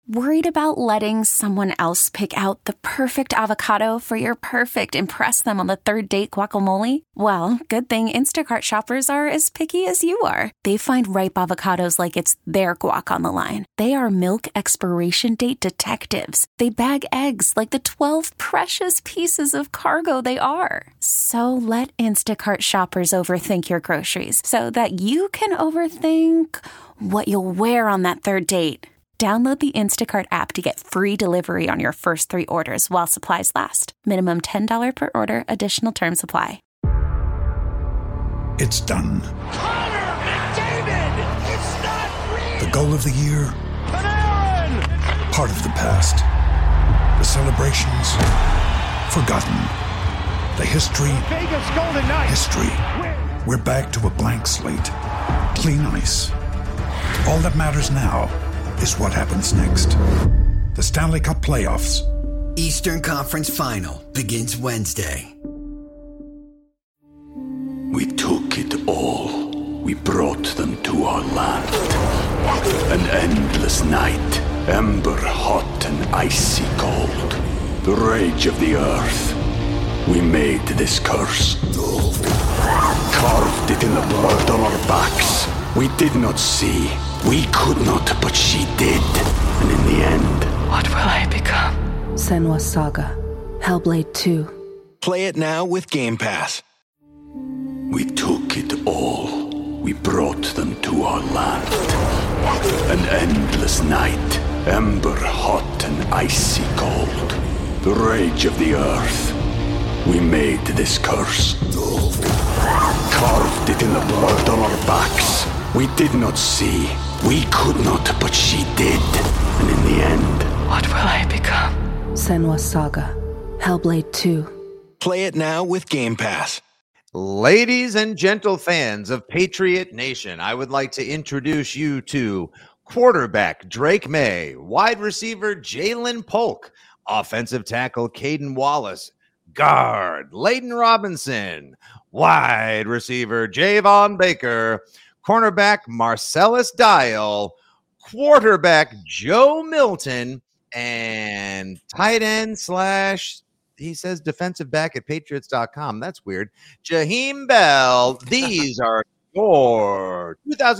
Worried about letting someone else pick out the perfect avocado for your perfect impress them on the third date guacamole? Well, good thing Instacart shoppers are as picky as you are. They find ripe avocados like it's their guac on the line. They are milk expiration date detectives. They bag eggs like the 12 precious pieces of cargo they are. So let Instacart shoppers overthink your groceries so that you can overthink what you'll wear on that third date. Download the Instacart app to get free delivery on your first 3 orders while supplies last. Minimum $10 per order. Additional terms apply. It's done. Connor McDavid! It's not real! The goal of the year. Panarin! Part of the past. The celebrations. Forgotten. The history. Vegas Golden Knights! History. We're back to a blank slate. Clean ice. All that matters now is what happens next. The Stanley Cup Playoffs. Eastern Conference Final begins Wednesday. We took it all. We brought them to our land. An endless night, ember hot and icy cold. The rage of the earth. We made this curse. Carved it in the blood on our backs. We did not see. We could not, but she did. And in the end... What will I become? Senua's Saga. Hellblade 2. Play it now with Game Pass. We took it all. We brought them to our land. An endless night, ember hot and icy cold. The rage of the earth. We made this curse. Carved it in the blood on our backs. We did not see. We could not, but she did. And in the end... What will I become? Senua's Saga. Hellblade 2. Play it now with Game Pass. Ladies and gentle fans of Patriot Nation, I would like to introduce you to quarterback Drake May, wide receiver Jalen Polk, offensive tackle Caden Wallace, guard Layden Robinson, wide receiver Javon Baker, cornerback Marcellus Dial, quarterback Joe Milton, and tight end / he says defensive back at Patriots.com. That's weird. Jaheim Bell. These are your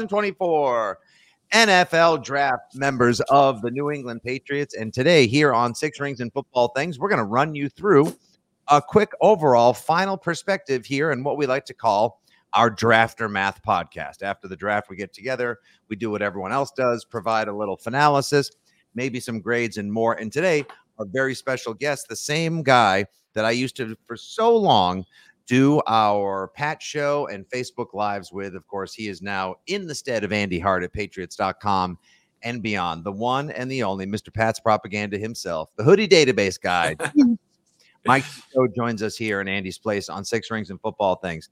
2024 NFL Draft members of the New England Patriots. And today here on Six Rings and Football Things, we're going to run you through a quick overall final perspective here and what we like to call our Drafter Math podcast. After the draft, we get together, we do what everyone else does, provide a little finalysis, maybe some grades and more. And today, a very special guest, the same guy that I used to, for so long, do our Pat show and Facebook Lives with. Of course, he is now in the stead of Andy Hart at Patriots.com and beyond. The one and the only Mr. Pat's Propaganda himself, the hoodie database guy. Mike joins us here in Andy's place on Six Rings and Football Things.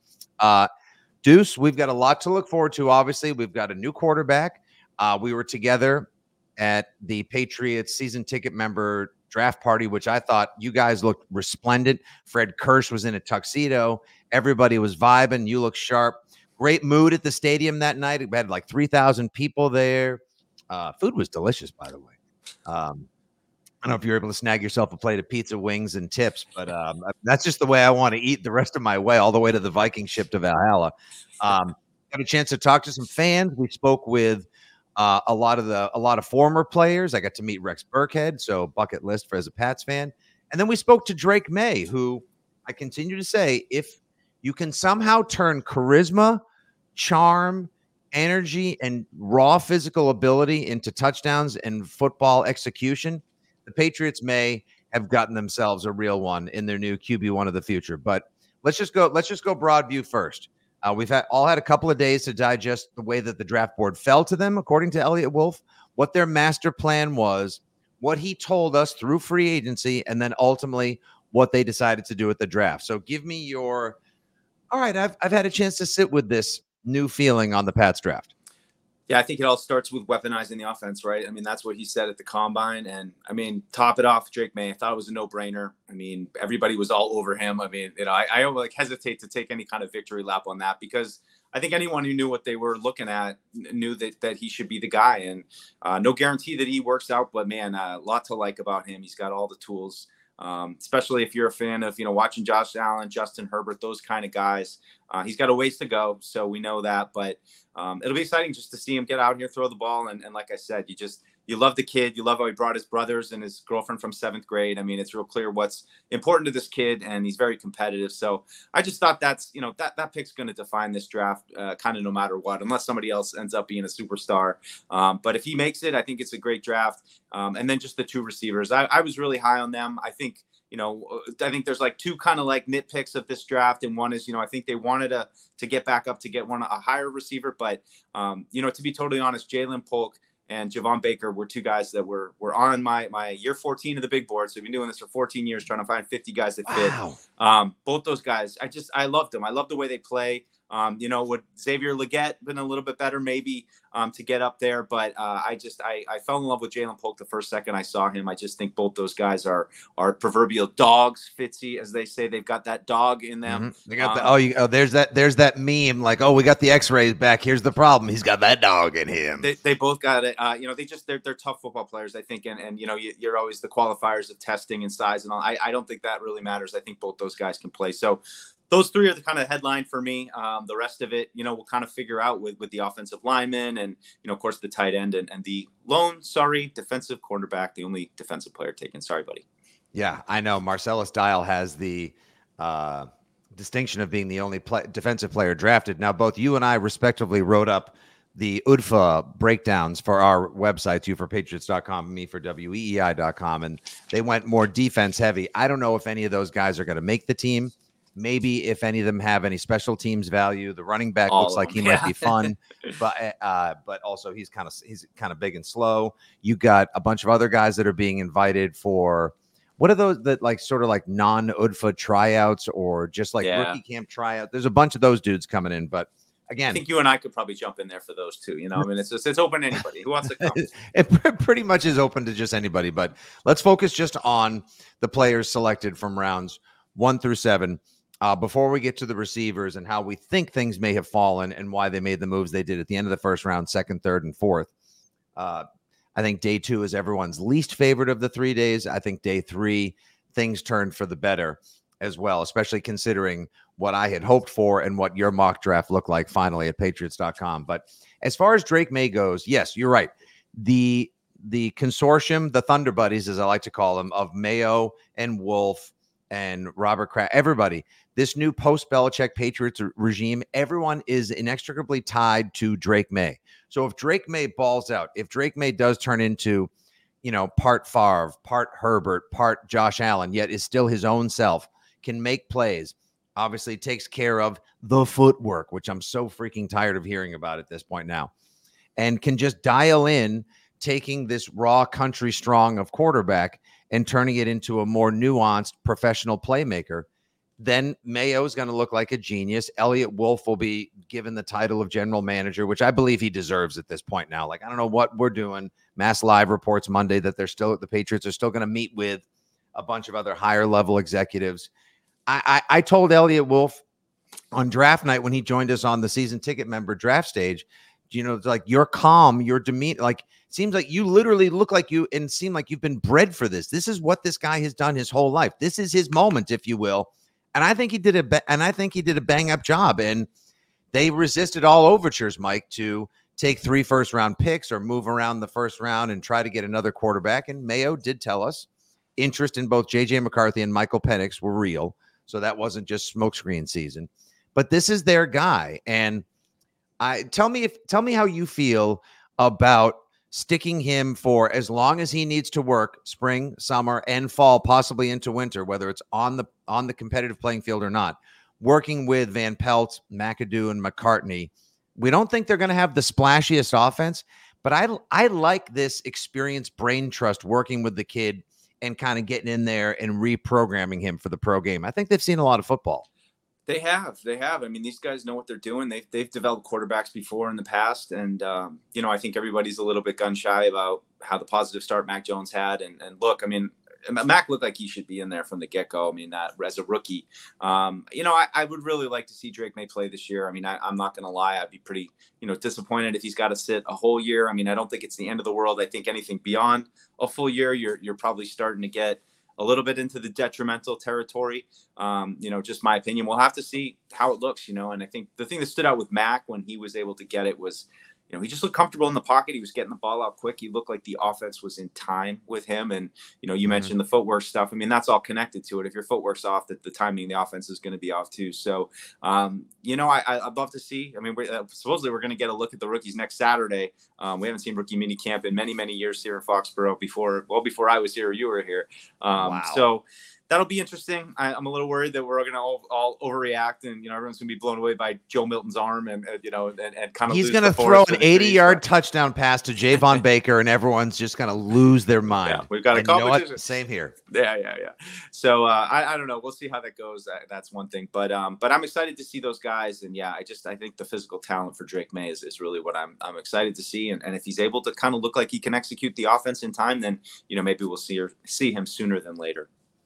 Deuce, we've got a lot to look forward to. Obviously, we've got a new quarterback. We were together at the Patriots season ticket member draft party, which I thought you guys looked resplendent. Fred Kirsch was in a tuxedo. Everybody was vibing. You look sharp. Great mood at the stadium that night. We had like 3,000 people there. Food was delicious, by the way. I don't know if you're able to snag yourself a plate of pizza, wings, and tips, but that's just the way I want to eat the rest of my way, all the way to the Viking ship to Valhalla. Got a chance to talk to some fans. We spoke with a lot of former players. I got to meet Rex Burkhead, so bucket list for as a Pats fan. And then we spoke to Drake May, who I continue to say, if you can somehow turn charisma, charm, energy, and raw physical ability into touchdowns and football execution, the Patriots may have gotten themselves a real one in their new QB1 of the future. But let's just go broad view first. We've had a couple of days to digest the way that the draft board fell to them, according to Elliot Wolf, what their master plan was, what he told us through free agency, and then ultimately what they decided to do at the draft. So give me your, all right, I've had a chance to sit with this new feeling on the Pats draft. Yeah, I think it all starts with weaponizing the offense, right? I mean, that's what he said at the combine. And I mean, top it off, Drake May. I thought it was a no-brainer. I mean, everybody was all over him. I mean, I hesitate to take any kind of victory lap on that because I think anyone who knew what they were looking at knew that he should be the guy. And no guarantee that he works out, but man, a lot to like about him. He's got all the tools, especially if you're a fan of, watching Josh Allen, Justin Herbert, those kind of guys. He's got a ways to go, so we know that. But it'll be exciting just to see him get out here, throw the ball. And like I said, you love the kid. You love how he brought his brothers and his girlfriend from 7th grade. I mean, it's real clear what's important to this kid, and he's very competitive. So I just thought that's, that pick's going to define this draft kind of no matter what, unless somebody else ends up being a superstar. But if he makes it, I think it's a great draft. And then just the 2 receivers, I was really high on them. I think there's like 2 kind of like nitpicks of this draft. And one is, I think they wanted to get back up to get a higher receiver. But, to be totally honest, Jalen Polk and Javon Baker were 2 guys that were on my year 14 of the big board. So we've been doing this for 14 years, trying to find 50 guys that fit. Both those guys, I loved them. I love the way they play. Would Xavier Legette been a little bit better maybe to get up there? But I fell in love with Jalen Polk the first second I saw him. I just think both those guys are proverbial dogs, Fitzy, as they say. They've got that dog in them. They got there's that meme like, we got the X-rays back. Here's the problem. He's got that dog in him. They both got it. They're tough football players, I think. And you're always the qualifiers of testing and size and all. I don't think that really matters. I think both those guys can play. So those 3 are the kind of headline for me. The rest of it, we'll kind of figure out with the offensive lineman and, of course, the tight end and the defensive cornerback, the only defensive player taken. Sorry, buddy. Yeah, I know. Marcellus Dial has the distinction of being the only defensive player drafted. Now, both you and I respectively wrote up the UDFA breakdowns for our websites, you for Patriots.com, me for WEEI.com, and they went more defense heavy. I don't know if any of those guys are going to make the team. Maybe if any of them have any special teams value. The running back looks like he might be fun, but also he's kind of big and slow. You got a bunch of other guys that are being invited for what are those that like sort of like non-UDFA tryouts or just like rookie camp tryout. There's a bunch of those dudes coming in, but again, I think you and I could probably jump in there for those too. I mean, it's open to anybody who wants to come. It pretty much is open to just anybody. But let's focus just on the players selected from rounds 1 through 7. Before we get to the receivers and how we think things may have fallen and why they made the moves they did at the end of the first round, 2nd, 3rd, and 4th. I think day 2 is everyone's least favorite of the 3 days. I think day 3, things turned for the better as well, especially considering what I had hoped for and what your mock draft looked like finally at Patriots.com. But as far as Drake May goes, yes, you're right. The consortium, the Thunder Buddies, as I like to call them, of Mayo and Wolf and Robert Kraft, everybody, this new post-Belichick Patriots regime, everyone is inextricably tied to Drake May. So if Drake May balls out, if Drake May does turn into, part Favre, part Herbert, part Josh Allen, yet is still his own self, can make plays, obviously takes care of the footwork, which I'm so freaking tired of hearing about at this point now, and can just dial in taking this raw country strong of quarterback and turning it into a more nuanced professional playmaker, then Mayo is going to look like a genius. Elliott Wolf will be given the title of general manager, which I believe he deserves at this point now. Like, I don't know what we're doing. Mass Live reports Monday that the Patriots are still going to meet with a bunch of other higher level executives. I told Elliott Wolf on draft night when he joined us on the season ticket member draft stage, like you're calm, your demeanor, like seems like you literally look like you and seem like you've been bred for this. This is what this guy has done his whole life. This is his moment, if you will. And I think he did a bang up job. And they resisted all overtures, Mike, to take 3 first-round picks or move around the first round and try to get another quarterback. And Mayo did tell us interest in both J.J. McCarthy and Michael Penix were real. So that wasn't just smokescreen season. But this is their guy. And tell me how you feel about sticking him for as long as he needs to work, spring, summer, and fall, possibly into winter, whether it's on the competitive playing field or not, working with Van Pelt, McAdoo, and McCartney. We don't think they're going to have the splashiest offense, but I like this experienced brain trust working with the kid and kind of getting in there and reprogramming him for the pro game. I think they've seen a lot of football. They have. I mean, these guys know what they're doing. They've developed quarterbacks before in the past. And, I think everybody's a little bit gun shy about how the positive start Mac Jones had. And look, I mean, Mac looked like he should be in there from the get-go. I mean, that as a rookie, I would really like to see Drake May play this year. I mean, I'm not going to lie. I'd be pretty, disappointed if he's got to sit a whole year. I mean, I don't think it's the end of the world. I think anything beyond a full year, you're probably starting to get a little bit into the detrimental territory. Just my opinion. We'll have to see how it looks, and I think the thing that stood out with Mac when he was able to get it was, he just looked comfortable in the pocket. He was getting the ball out quick. He looked like the offense was in time with him. And, you mentioned the footwork stuff. I mean, that's all connected to it. If your footwork's off, the timing, the offense is going to be off too. So, I'd love to see. I mean, supposedly we're going to get a look at the rookies next Saturday. We haven't seen rookie mini camp in many, many years here in Foxborough before I was here or you were here. Wow. So that'll be interesting. I'm a little worried that we're going to all overreact, and everyone's going to be blown away by Joe Milton's arm, and kind of he's going to throw an 80-yard touchdown pass to Javon Baker, and everyone's just going to lose their mind. Yeah, we've got a competition. Same here. Yeah. So I don't know. We'll see how that goes. That's one thing, but I'm excited to see those guys, and I think the physical talent for Drake May is really what I'm excited to see, and if he's able to kind of look like he can execute the offense in time, then maybe we'll see him sooner than later.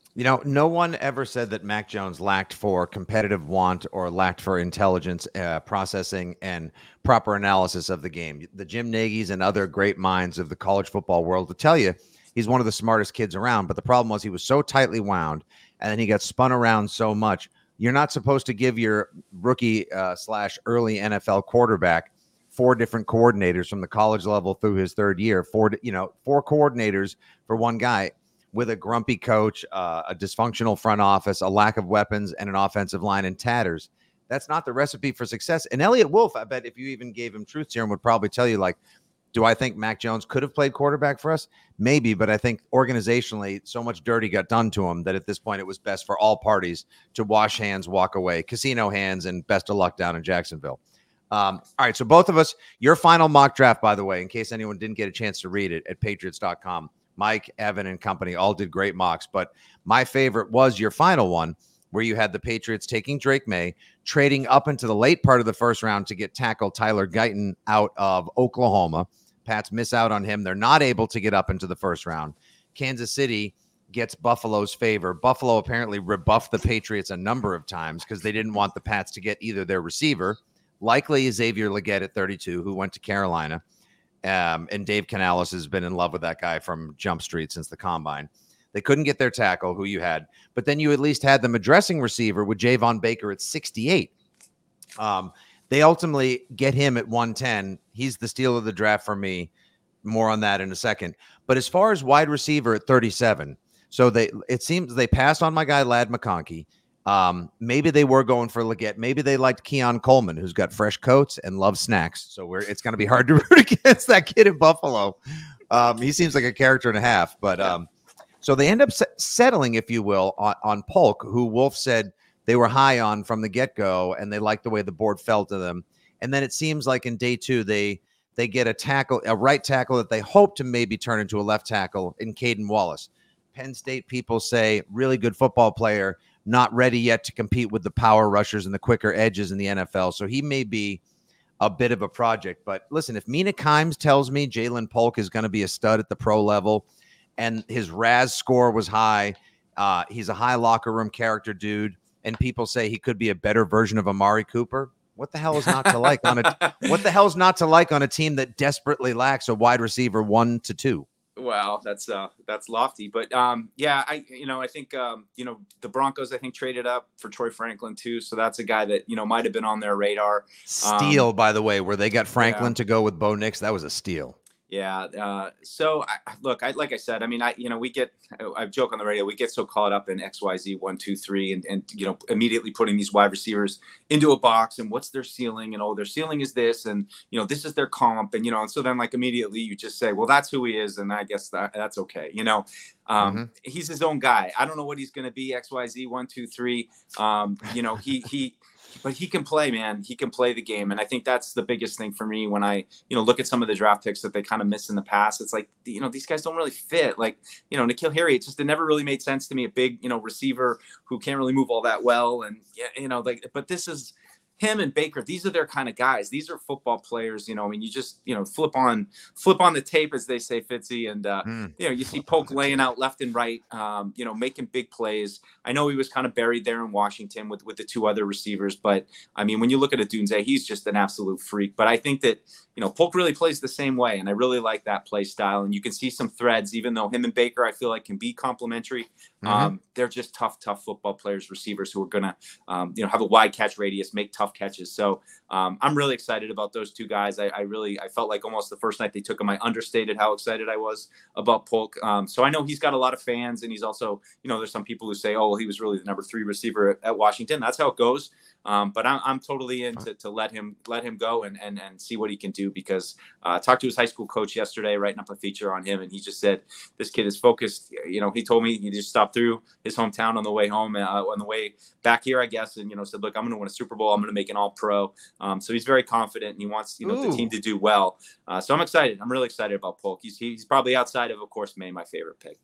No one ever said that Mac Jones lacked for competitive want or lacked for intelligence, processing, and proper analysis of the game. The Jim Nagy's and other great minds of the college football world will tell you he's one of the smartest kids around. But the problem was he was so tightly wound, and then he got spun around so much. You're not supposed to give your rookie / early NFL quarterback 4 different coordinators from the college level through his third year. 4 coordinators for one guy, with a grumpy coach, a dysfunctional front office, a lack of weapons, and an offensive line in tatters. That's not the recipe for success. And Elliot Wolf, I bet if you even gave him truth serum, would probably tell you, do I think Mac Jones could have played quarterback for us? Maybe, but I think organizationally, so much dirty got done to him that at this point it was best for all parties to wash hands, walk away, casino hands, and best of luck down in Jacksonville. All right, so both of us, your final mock draft, by the way, in case anyone didn't get a chance to read it, at Patriots.com. Mike, Evan, and company all did great mocks, but my favorite was your final one, where you had the Patriots taking Drake May, trading up into the late part of the first round to get tackle Tyler Guyton out of Oklahoma. Pats miss out on him. They're not able to get up into the first round. Kansas City gets Buffalo's favor. Buffalo apparently rebuffed the Patriots a number of times because they didn't want the Pats to get either their receiver, likely Xavier Legette at 32, who went to Carolina. And Dave Canales has been in love with that guy from Jump Street since the combine. They couldn't get their tackle, who you had, but then you at least had them addressing receiver with Javon Baker at 68. They ultimately get him at 110. He's the steal of the draft for me. More on that in a second. But as far as wide receiver at 37, so it seems they passed on my guy Ladd McConkey. Maybe they were going for Legette. Maybe they liked Keon Coleman, who's got fresh coats and loves snacks. So it's going to be hard to root against that kid in Buffalo. He seems like a character and a half, but so they end up settling, if you will, on Polk, who Wolf said they were high on from the get-go, and they liked the way the board fell to them. And then it seems like in day 2, they get a right tackle that they hope to maybe turn into a left tackle in Caden Wallace. Penn State people say really good football player, not ready yet to compete with the power rushers and the quicker edges in the NFL. So he may be a bit of a project. But listen, if Mina Kimes tells me Jalen Polk is going to be a stud at the pro level and his RAS score was high, he's a high locker room character dude, and people say he could be a better version of Amari Cooper, what the hell is not to like on a team that desperately lacks a wide receiver 1 to 2? Wow, that's lofty, but I think the Broncos traded up for Troy Franklin too, so that's a guy that might have been on their radar. Steal, by the way, where they got Franklin to go with Bo Nix, that was a steal. Yeah. So like I said, I mean, I joke on the radio, we get so caught up in XYZ 1, 2, 3, and immediately putting these wide receivers into a box and what's their ceiling, and their ceiling is this, and this is their comp, and and so then immediately you just say, well, that's who he is, and I guess that's okay. He's his own guy. I don't know what he's going to be. XYZ 1, 2, 3. But he can play, man. He can play the game. And I think that's the biggest thing for me when I, look at some of the draft picks that they kind of missed in the past. It's like, these guys don't really fit. Like, N'Keal Harry, it never really made sense to me. A big, receiver who can't really move all that well. And, but this is him and Baker, these are their kind of guys. These are football players. I mean, you just, flip on the tape, as they say, Fitzy. And, you see Polk laying out left and right, making big plays. I know he was kind of buried there in Washington with the two other receivers. But, I mean, when you look at Odunze, he's just an absolute freak. But I think that, Polk really plays the same way. And I really like that play style. And you can see some threads, even though him and Baker, I feel like, can be complementary. They're just tough football players, receivers who are going to, have a wide catch radius, make tough catches. So I'm really excited about those two guys. I felt like almost the first night they took him, I understated how excited I was about Polk. So I know he's got a lot of fans, and he's also, there's some people who say, oh, well, he was really the number 3 receiver at Washington. That's how it goes. But I'm totally in to let him go and see what he can do, because I talked to his high school coach yesterday, writing up a feature on him. And he just said, this kid is focused. He told me he just stopped through his hometown on the way home, on the way back here, I guess. And, said, look, I'm going to win a Super Bowl. I'm going to make an All-Pro. So he's very confident, and he wants, the team to do well. So I'm excited. I'm really excited about Polk. He's probably outside of course, May, my favorite pick.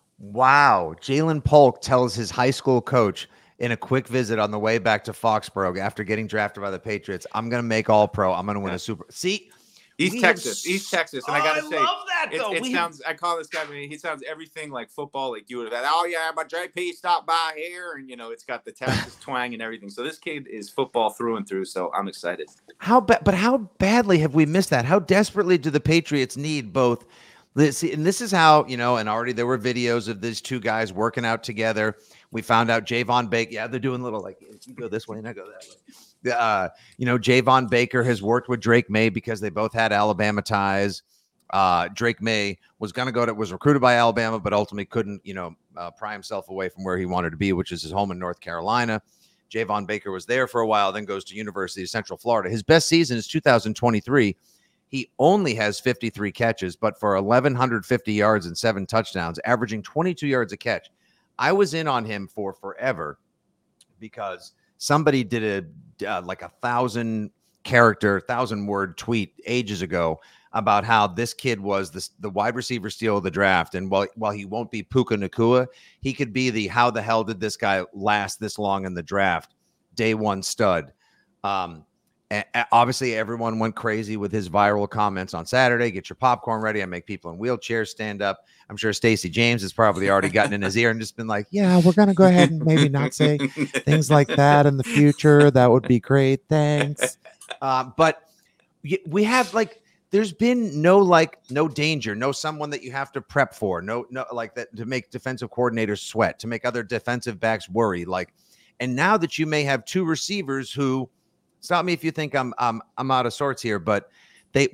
Wow. Ja'Lynn Polk tells his high school coach in a quick visit on the way back to Foxborough after getting drafted by the Patriots, I'm going to make All-Pro. I'm going to win a Super. See, East Texas. And I got to say, love that, it sounds, I call this guy, he sounds everything like football, like you would have had. Oh yeah, my JP stopped by here, and it's got the Texas twang and everything. So this kid is football through and through. So I'm excited. But how badly have we missed that? How desperately do the Patriots need both? And this is how, and already there were videos of these two guys working out together. We found out Javon Baker. Yeah, they're doing little like, you go this way and I go that way. Javon Baker has worked with Drake May because they both had Alabama ties. Drake May was recruited by Alabama, but ultimately couldn't, pry himself away from where he wanted to be, which is his home in North Carolina. Javon Baker was there for a while, then goes to University of Central Florida. His best season is 2023. He only has 53 catches, but for 1,150 yards and 7 touchdowns, averaging 22 yards a catch. I was in on him for forever because somebody did a 1,000-word tweet ages ago about how this kid was the wide receiver steal of the draft. And while he won't be Puka Nacua, he could be the how the hell did this guy last this long in the draft? Day one stud. Obviously, everyone went crazy with his viral comments on Saturday. Get your popcorn ready. I make people in wheelchairs stand up. I'm sure Stacey James has probably already gotten in his ear and just been like, yeah, we're going to go ahead and maybe not say things like that in the future. That would be great. Thanks. But we have there's been no danger, no someone that you have to prep for, no like that to make defensive coordinators sweat, to make other defensive backs worry. And now that you may have two receivers who, stop me if you think I'm out of sorts here, but they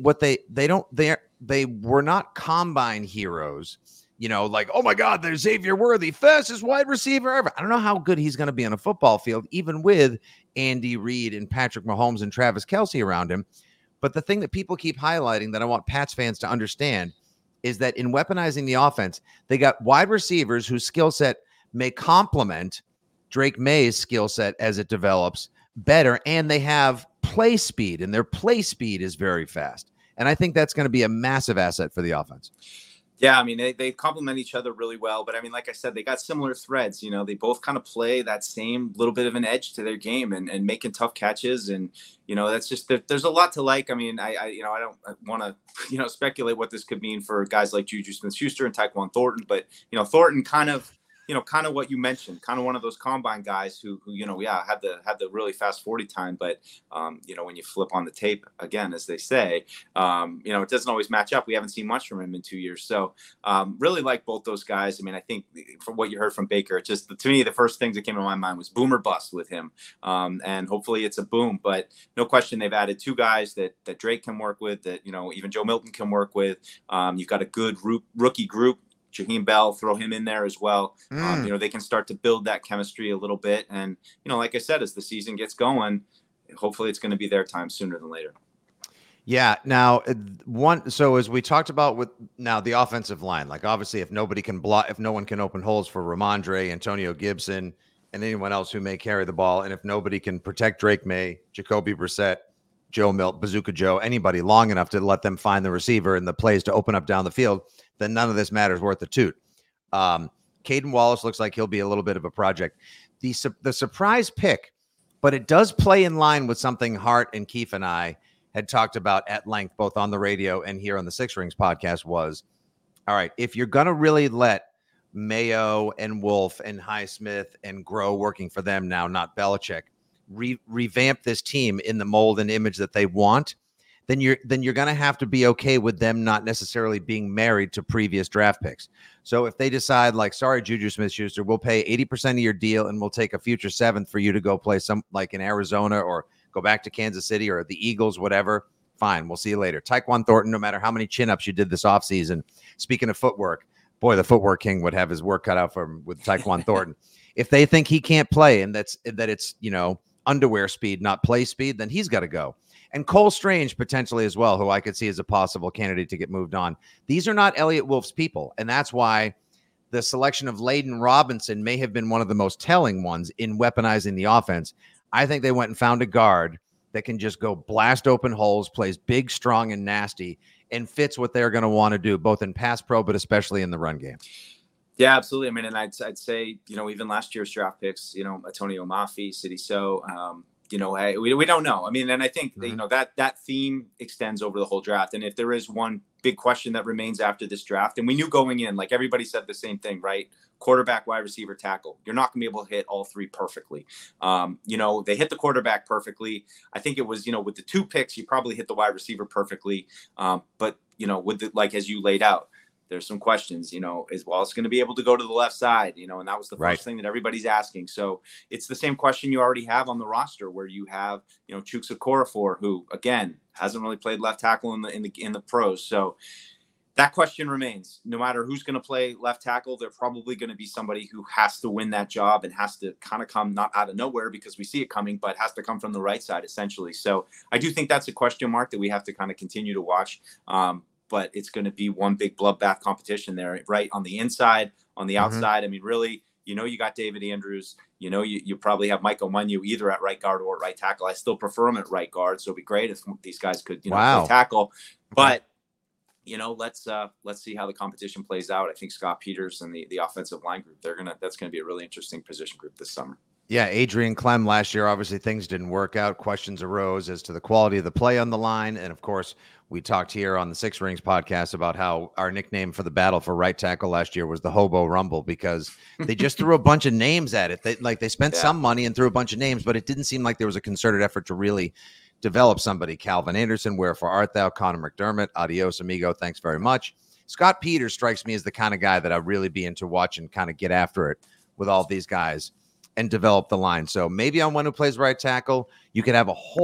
were not combine heroes, oh my God, there's Xavier Worthy, fastest wide receiver ever. I don't know how good he's going to be on a football field, even with Andy Reid and Patrick Mahomes and Travis Kelce around him. But the thing that people keep highlighting that I want Pats fans to understand is that in weaponizing the offense, they got wide receivers whose skill set may complement Drake May's skill set as it develops better, and they have play speed, and their play speed is very fast. And I think that's going to be a massive asset for the offense. Yeah, I mean, they complement each other really well. But, I mean, like I said, they got similar threads. They both kind of play that same little bit of an edge to their game and making tough catches. And, that's just there's a lot to like. I mean, I don't want to, speculate what this could mean for guys like Juju Smith-Schuster and Tyquan Thornton. But, Thornton kind of what you mentioned, kind of one of those combine guys who had the really fast 40 time. But, when you flip on the tape again, as they say, it doesn't always match up. We haven't seen much from him in 2 years. So really like both those guys. I mean, I think from what you heard from Baker, to me, the first things that came to my mind was boom or bust with him. And hopefully it's a boom, but no question they've added two guys that Drake can work with, that, even Joe Milton can work with. You've got a good rookie group. Jaheim Bell, throw him in there as well. They can start to build that chemistry a little bit. And, like I said, as the season gets going, hopefully it's going to be their time sooner than later. Yeah. Now, so as we talked about with now the offensive line, obviously if nobody can block, if no one can open holes for Ramondre, Antonio Gibson, and anyone else who may carry the ball, and if nobody can protect Drake May, Jacoby Brissett, Joe Milton, Bazooka Joe, anybody long enough to let them find the receiver and the plays to open up down the field, then none of this matters worth a toot. Caden Wallace looks like he'll be a little bit of a project. The surprise pick but it does play in line with something Hart and Keefe and I had talked about at length, both on the radio and here on the Six Rings podcast was, all right, if you're going to really let Mayo and Wolf and Highsmith and Groh working for them now, not Belichick, revamp this team in the mold and image that they want, then you're going to have to be okay with them not necessarily being married to previous draft picks. So if they decide like, sorry, Juju Smith-Schuster, we'll pay 80% of your deal and we'll take a future 7th for you to go play some like in Arizona or go back to Kansas City or the Eagles, whatever, fine. We'll see you later. Tyquan Thornton, no matter how many chin-ups you did this offseason, speaking of footwork, boy, the footwork king would have his work cut out for him with Tyquan Thornton. If they think he can't play and that it's, underwear speed, not play speed, then he's got to go. And Cole Strange potentially as well, who I could see as a possible candidate to get moved on. These are not Elliott Wolf's people. And that's why the selection of Layden Robinson may have been one of the most telling ones in weaponizing the offense. I think they went and found a guard that can just go blast open holes, plays big, strong, and nasty, and fits what they're going to want to do, both in pass pro, but especially in the run game. Yeah, absolutely. I mean, and I'd say, even last year's draft picks, Antonio Mafi, City So, we don't know. I mean, and I think, that theme extends over the whole draft. And if there is one big question that remains after this draft, and we knew going in, like everybody said the same thing, right? Quarterback, wide receiver, tackle. You're not going to be able to hit all three perfectly. They hit the quarterback perfectly. I think it was, with the 2 picks, you probably hit the wide receiver perfectly. But as you laid out, there's some questions, is Wallace going to be able to go to the left side, and that was the first thing that everybody's asking. So it's the same question you already have on the roster where you have, Chuks Okorafor, who again hasn't really played left tackle in the pros. So that question remains. No matter who's going to play left tackle, they're probably going to be somebody who has to win that job and has to kind of come not out of nowhere because we see it coming, but has to come from the right side essentially. So I do think that's a question mark that we have to kind of continue to watch. But it's going to be one big bloodbath competition there, right? On the inside, on the outside. I mean, really, you got David Andrews, you probably have Michael Munyu either at right guard or right tackle. I still prefer him at right guard. So it'd be great if these guys could, play tackle, but let's see how the competition plays out. I think Scott Peters and the offensive line group, that's going to be a really interesting position group this summer. Yeah, Adrian Clem last year, obviously things didn't work out. Questions arose as to the quality of the play on the line. And of course, we talked here on the Six Rings podcast about how our nickname for the battle for right tackle last year was the Hobo Rumble because they just threw a bunch of names at it. They spent some money and threw a bunch of names, but it didn't seem like there was a concerted effort to really develop somebody. Calvin Anderson, wherefore art thou? Connor McDermott, adios amigo, thanks very much. Scott Peters strikes me as the kind of guy that I'd really be into watching kind of get after it with all these guys and develop the line. So maybe on one who plays right tackle, you could have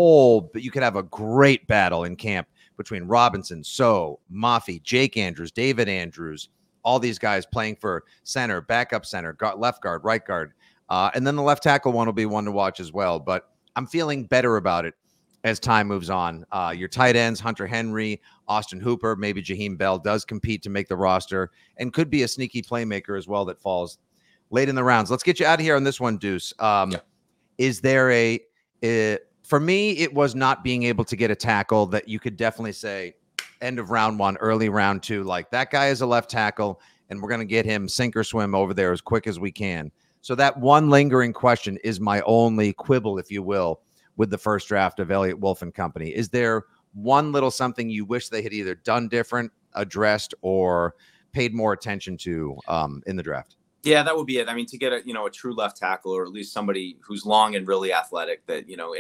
a great battle in camp between Robinson, Mafi, Jake Andrews, David Andrews, all these guys playing for center, backup center, left guard, right guard. And then the left tackle one will be one to watch as well. But I'm feeling better about it as time moves on. Your tight ends, Hunter Henry, Austin Hooper, maybe Jaheim Bell does compete to make the roster and could be a sneaky playmaker as well that falls late in the rounds. Let's get you out of here on this one, Deuce. Is there for me, it was not being able to get a tackle that you could definitely say end of round 1, early round 2, like that guy is a left tackle and we're going to get him sink or swim over there as quick as we can. So that one lingering question is my only quibble, if you will, with the first draft of Elliott Wolf and company. Is there one little something you wish they had either done different, addressed, or paid more attention to in the draft? Yeah, that would be it. I mean, to get a true left tackle, or at least somebody who's long and really athletic that,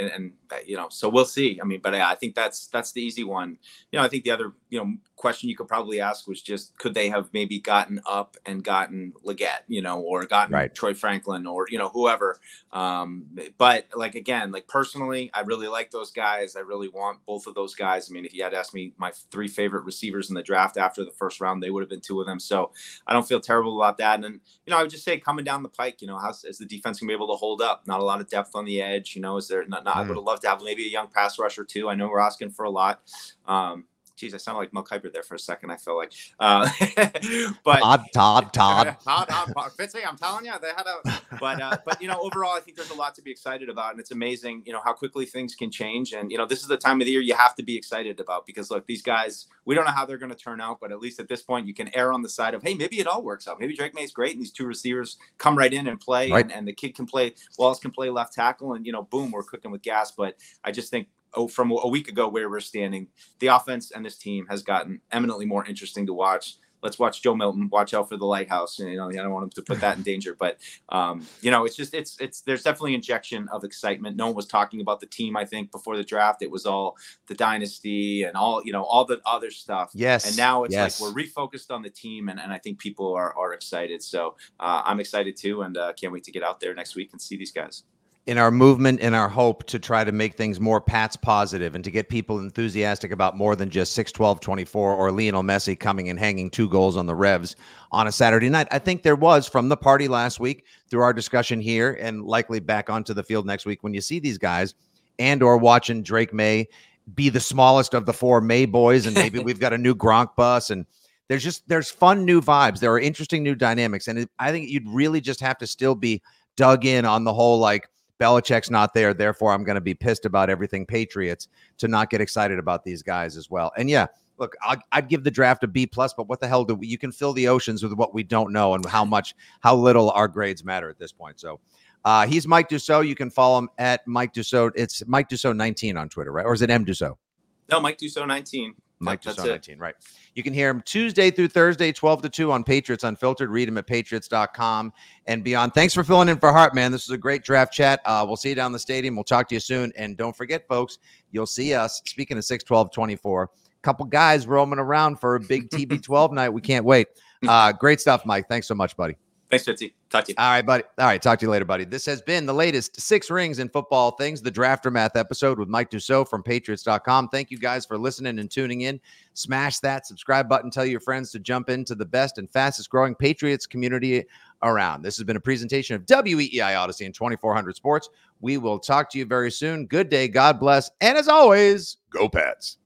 so we'll see. I mean, but I think that's the easy one. I think the other, question you could probably ask was just, could they have maybe gotten up and gotten Leggett, or gotten Troy Franklin or, whoever. But again, personally, I really like those guys. I really want both of those guys. I mean, if you had asked me my 3 favorite receivers in the draft after the first round, they would have been 2 of them. So I don't feel terrible about that. And, I would just say coming down the pike, is the defense going to be able to hold up? Not a lot of depth on the edge. Is there not I would have loved to have maybe a young pass rusher too. I know we're asking for a lot. Geez, I sound like Mel Kiper there for a second. I feel like, but Todd. Fitzy, I'm telling you, they had a. But overall, I think there's a lot to be excited about, and it's amazing, how quickly things can change. And this is the time of the year you have to be excited about, because look, these guys, we don't know how they're going to turn out, but at least at this point, you can err on the side of, hey, maybe it all works out. Maybe Drake May's great, and these two receivers come right in and play, right. and the kid can play. Wallace can play left tackle, and boom, we're cooking with gas. But I just think, from a week ago where we're standing, the offense and this team has gotten eminently more interesting to watch. Let's watch Joe Milton. Watch out for the lighthouse. I don't want him to put that in danger, but it's there's definitely injection of excitement. No one was talking about the team. I think before the draft, it was all the dynasty and all the other stuff. Yes. And now it's like we're refocused on the team, and I think people are excited. So I'm excited too, and can't wait to get out there next week and see these guys. In our movement, in our hope to try to make things more Pats positive and to get people enthusiastic about more than just 6-12-24 or Lionel Messi coming and hanging 2 goals on the Revs on a Saturday night. I think there was, from the party last week through our discussion here and likely back onto the field next week, when you see these guys and or watching Drake May be the smallest of the 4 May boys, and maybe we've got a new Gronk bus, and there's fun new vibes. There are interesting new dynamics. And I think you'd really just have to still be dug in on the whole, like, Belichick's not there, therefore I'm going to be pissed about everything Patriots, to not get excited about these guys as well. And yeah, look, I'd give the draft a B+, but what the hell you can fill the oceans with what we don't know and how little our grades matter at this point. So he's Mike Dussault. You can follow him at Mike Dussault. It's Mike Dussault 19 on Twitter, right? Or is it M Dussault? No, Mike Dussault 19. Mike Dussault 19, right. You can hear him Tuesday through Thursday, 12 to 2 on Patriots Unfiltered. Read him at patriots.com and beyond. Thanks for filling in for Hart, man. This was a great draft chat. We'll see you down the stadium. We'll talk to you soon. And don't forget, folks, you'll see us, speaking of 6-12-24, a couple guys roaming around for a big TB12 night. We can't wait. Great stuff, Mike. Thanks so much, buddy. Thanks, Fitzy. Talk to you. All right, buddy. All right, talk to you later, buddy. This has been the latest 6 Rings in Football Things, the Draftermath episode with Mike Dussault from Patriots.com. Thank you guys for listening and tuning in. Smash that subscribe button. Tell your friends to jump into the best and fastest growing Patriots community around. This has been a presentation of WEEI Odyssey and 2400 Sports. We will talk to you very soon. Good day. God bless. And as always, go Pats.